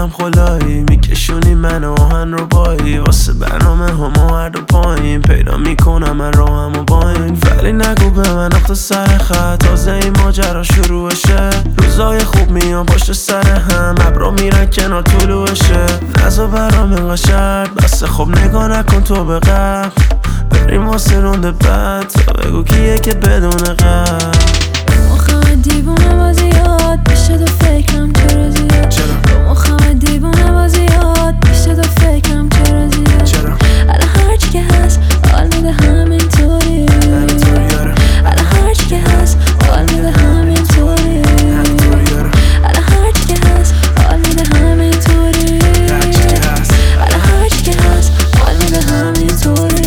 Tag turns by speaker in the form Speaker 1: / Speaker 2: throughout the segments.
Speaker 1: هم خلایی میکشونی من آهن رو بایی واسه برنامه همو هر دو پایین پیدا میکنم من راهم و باین ولی نگو به من نقطه سر خط تازه این ماجرا شروعشه روزای خوب میان پشت سر هم ابرا میرن کنار طلوعشه نزا برام اینقدر شرط بسه خب نگاه نکن تو به قبل بریم واسه رونده بعد تا بگو کیه که بدون قبل
Speaker 2: مخم دیوونه بازیات پیشه تو فکرم چرا زیاد مخم دیوونه بازیات پیشه تو فکرم چرا زیاد الان هرچی که هست حال میده همینطوری الان هرچی که هست حال میده همینطوری الان هرچی که هست حال میده همینطوری الان هرچی که هست حال میده همینطوری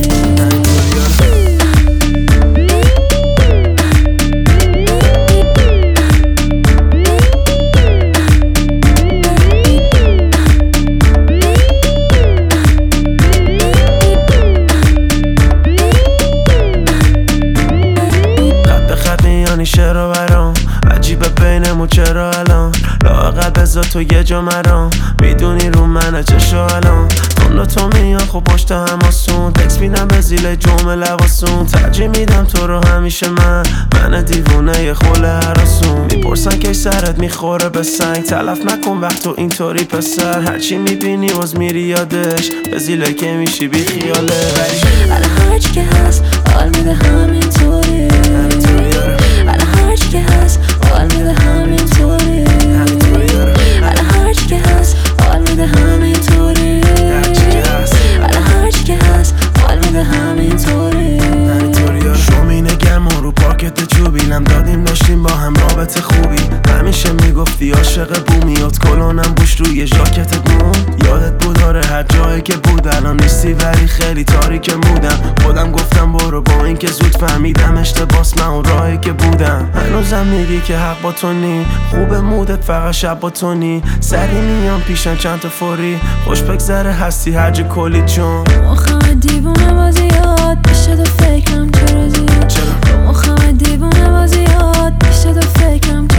Speaker 1: چرا برام عجیبه بینمون چرا الان لااقل بذار تو یه جا مرام میدونی رو منه چشا الان اون تو میان خب پشت هم آسون تکس میدم به زیل جمعه لباسون ترجیح میدم تو رو همیشه من دیوونه یه خوله هراسون میپرسن که سرت میخوره به سنگ تلف نکن وقت تو اینطوری پسر هرچی میبینی باز میری یادش به زیله که میشی بی خیاله
Speaker 2: الان هرچی که هست حال میده همینطوری الان هرچی که هست حال میده همینطوری الان هرچی که هست حال میده همینطوری الان هرچی که هست حال میده همینطوری
Speaker 1: شومینه گرم رو پاکت چوبیلم دادیم داشتیم با هم رابطه خوبی همیشه میگفتی عاشق بومیات کلونم بوش روی ژاکتت مون یادت بود آره هر جایی که بود الان نیستی ولی خیلی تاریک مودم خودم گفتم برو با این که زود فهمیدم اشتباس من اون راهی که بودم هنوزم میگی که حق با تو نی خوب مودت فقط شب با تو نی سری میام پیشم چند تا فوری خوش بگذره هستی هرج کلی چون
Speaker 2: مخم دیوونه بازیات پیشه تو فکرم چرا زیاد مخم دیوونه بازیات پیشه تو فکرم